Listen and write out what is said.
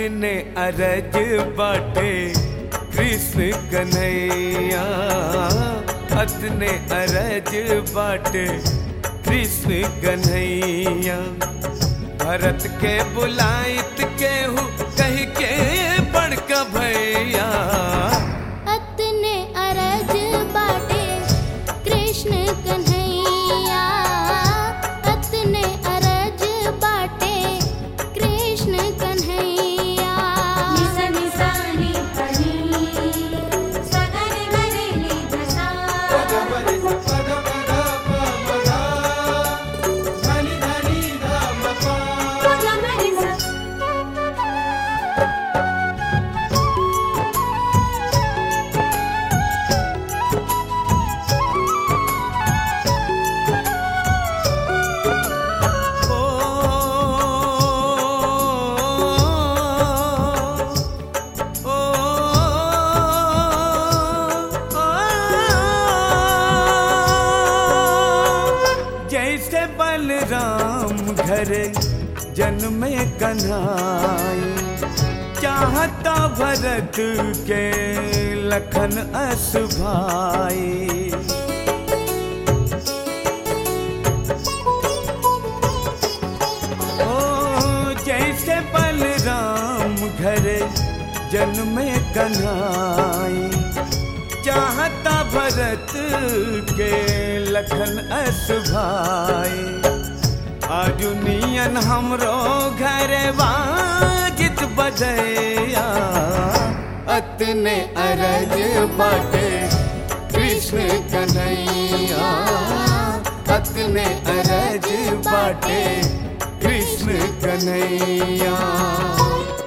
अतने अरज बाटे कृष्ण कन्हैया, अतने अरज बाटे कृष्ण कन्हैया। भरत के बुलाइत केहू कह के बड़का भैया, अतने अरज बाटे कृष्ण कन्हैया, अतने अरज बाटे कृष्ण कन्हैया। निसा निसा नि पनी सगर गरे नि धसा, पद पद पद पद पदा धनि धनि धाम पा। पद मरि सा। जैसे बलराम घरे जन्मे कन्हाई, चाहता भरत के लखन अस भाई। ओ जैसे बलराम घरे जन्मे कन्हाई, चाहता भरत के लखन अस भाई। आजुनियन हमरो घरे वाजित बजैया, अतने अरज बाटे कृष्ण कन्हैया, अतने अरज बाटे कृष्ण कन्हैया।